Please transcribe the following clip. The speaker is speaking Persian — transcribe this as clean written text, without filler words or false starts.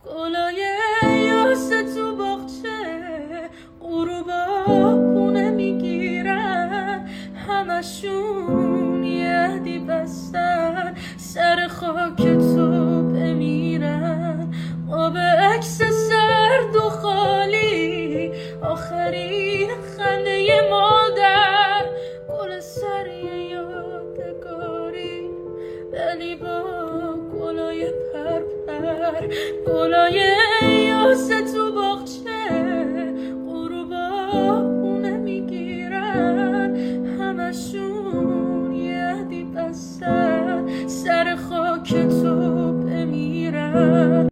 گلای یاس تو باغچه غروبا پونه میگیرن، همشون یهدی بستن سر خاک تو بمیرن. ما به عکس سرد و خالی آخرین خنده مادر، گل سری یادگاری ولی با گلای پرپر. گلای یاس تو باغچه غروبا